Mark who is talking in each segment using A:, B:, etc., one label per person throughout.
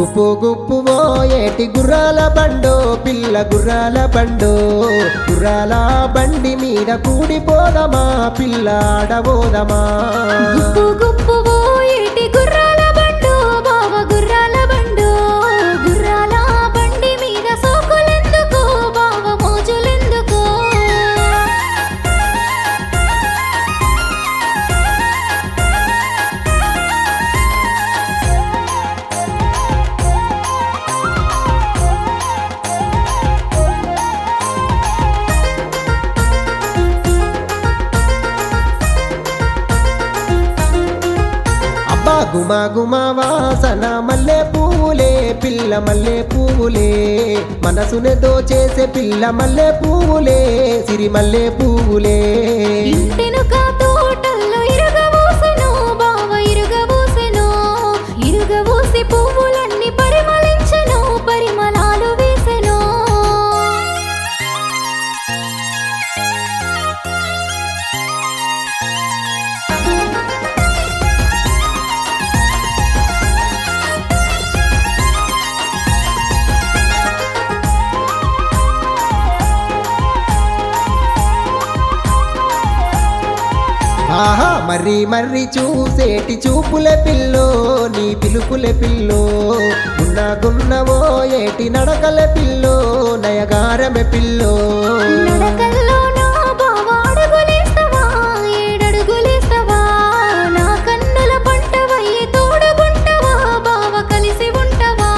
A: గుప్పు గుప్పు ఏటి గుర్రాల బండో పిల్ల గుర్రాల బండో గుర్రాల బండి మీద కూడిపోదమా పిల్ల ఆడబోదమా
B: గుప్పు గుప్పు ఏటి గుర్రాల బండో బావ గుర్రాల బండో గుర్రాల బండి మీద సోకులెందుకో బావ మోజులెందుకో
A: గుమా గుమా వాసన మల్లె పువ్వులే పిల్ల మల్లె పువ్వులే మనసునే దోచేసే పిల్ల మల్లె పువ్వులే సిరి మల్లె పువ్వులే
B: ఇంటెనుక తోటల్లో ఇరుగబోసెను బావ ఇరుగబోసెను ఇరుగబోసి పువ్వులన్నీ పరిమళించెను పరిమళాలు వేసెను
A: ఆహా మర్రి మర్రి చూసేటి చూపులే పిల్లో నీ పిలుపులే పిల్లో గున్నవో ఏటి నడకలే పిల్లో నయగారమే పిల్లో
B: నడకల్లో నా బావ అడుగులేస్తావా ఏడడుగులేస్తావా నా కన్నుల పంటవయ్యి తోడుగుంటవా బావ కలిసి ఉంటావా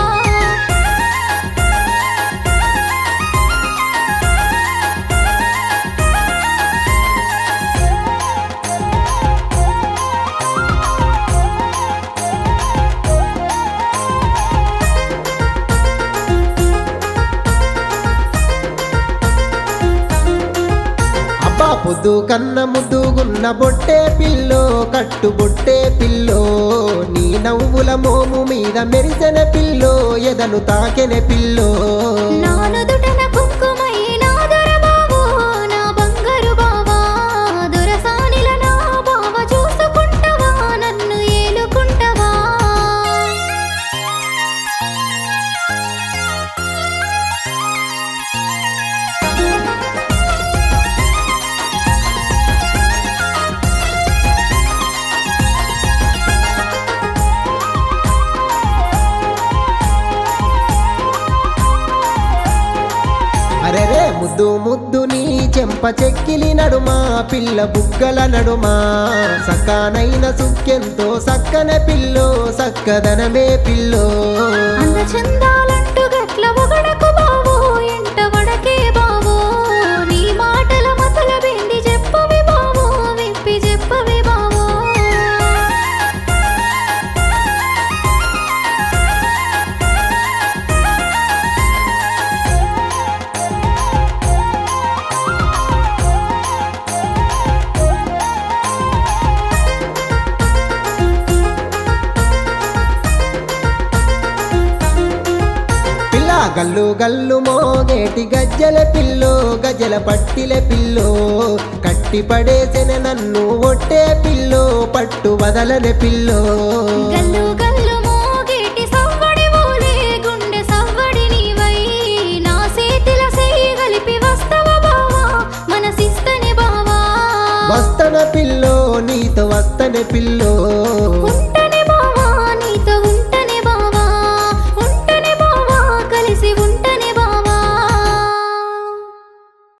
A: పొద్దు కన్న ముద్దుగున్న బొట్టే పిల్లో కట్టు బొట్టే పిల్లో నీ నవ్వుల మోము మీద మెరిసెన పిల్లో ఎదను తాకెన పిల్లో
B: నానుదుటన కుంకుమయ్యి నా దొర బావో నా బంగారు బావా దొరసానిల నా బావ చూసుకుంటవా నన్ను ఏలుకుంటవా
A: అరెరే ముద్దు ముద్దు నీ చెంప చెక్కిలి నడుమా పిల్ల బుగ్గల నడుమా సకానైన సుక్కెంతో సక్కన పిల్లో సక్కదనమే పిల్లో
B: అందచందాలంటూ గట్ల ఒగడకు బావో ఎంట వడకే బావో నీ మాటల మతల బెండి చెప్పవి బావో విప్పి చెప్పవి బావో
A: గల్లు గల్లు మోగేటి గజ్జల పిల్లో గజల పట్టిల పిల్లో కట్టి పడేసిన నన్ను ఒట్టే పిల్లో పట్టు వదలనే పిల్లో
B: గల్లు గల్లు మోగేటి సవ్వడి ఓలే గుండె సవ్వడి నీవై నా సేతిల సేయి కలిపి వస్తవ బావా మనసిస్తని బావా
A: వస్తన పిల్లో నీతో వస్తనే పిల్లో